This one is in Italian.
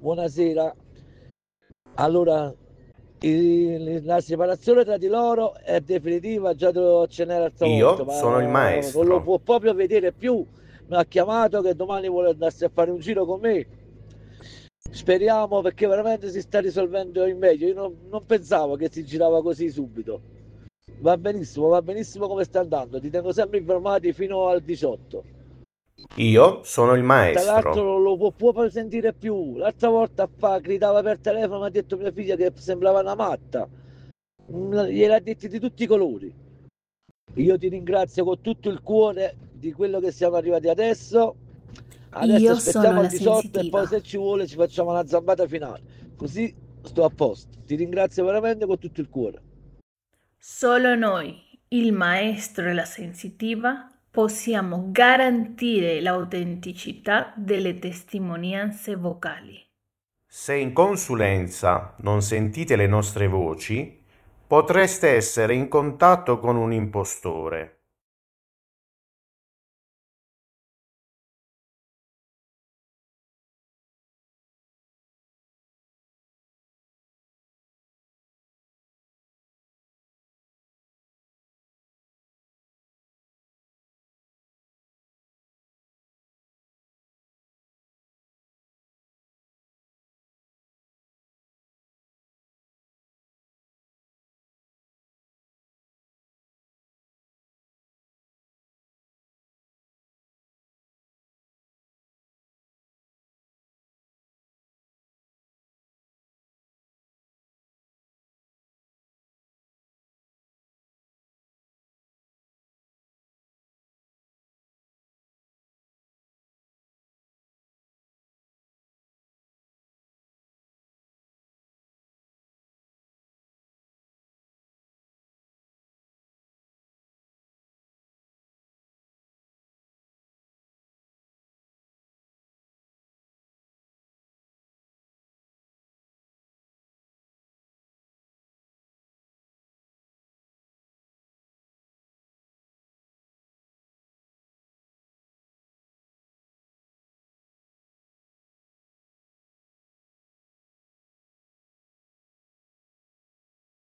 buonasera. Allora, la separazione tra di loro è definitiva, già te lo accennare l'altra volta, Io sono il ma non lo maestro. può proprio vedere più. Mi ha chiamato che domani vuole andarsi a fare un giro con me. Speriamo perché veramente si sta risolvendo in meglio. Io non pensavo che si girava così subito. Va benissimo come sta andando. Ti tengo sempre informati fino al 18. Io sono il Tra l'altro maestro. non lo può sentire più. L'altra volta gridava per telefono, mi ha detto mia figlia che sembrava una matta. Gliel'ha detti di tutti i colori. Io ti ringrazio con tutto il cuore di quello che siamo arrivati adesso. Adesso Io sono aspettiamo al la 18 e poi sensitiva. se ci vuole ci facciamo una zambata finale. Così sto a posto. Ti ringrazio veramente con tutto il cuore. Solo noi, il maestro e la sensitiva, possiamo garantire l'autenticità delle testimonianze vocali. Se in consulenza non sentite le nostre voci, potreste essere in contatto con un impostore.